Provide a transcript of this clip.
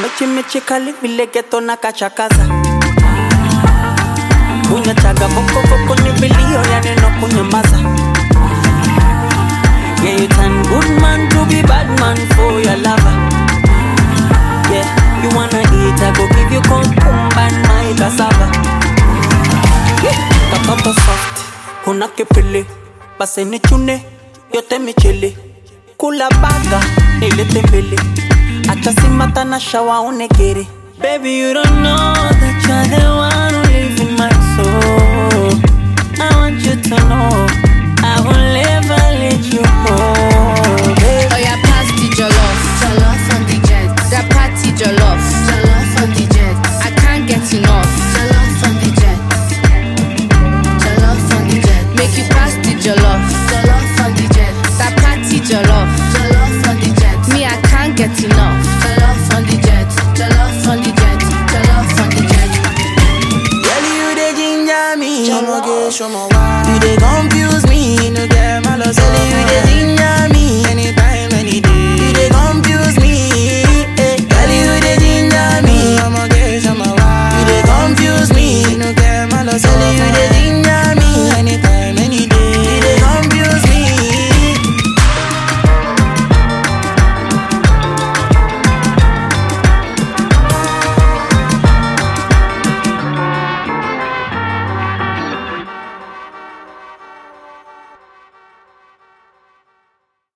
mechi kali vile geto na kachakaza. Kunya chaga boko ni bilio ya neno kunyamaza. Yeah, you turn good man to be bad man for your lover. Yeah, you wanna eat, I go give you cucumber and my cassava. Yeah, katoto soft, una kipili. Pase ni chune, yote michili. Kula baga, nilete mbili. Acha simata na shawa unegiri. Baby, you don't know that you're the one who lives in my soul. I want you to know I will never let you go, baby. Oh yeah, pass the jollof on the jet. That party jollof on the jet. I can't get enough. Jollof on the jet. Jollof on the jet. Make you pass the jollof on the jet. That party jollof on the jet. Me, I can't get enough. Jollof on the jet. Jollof on the jet. Jollof on the jet. Girl, you the ginger me. Jollof.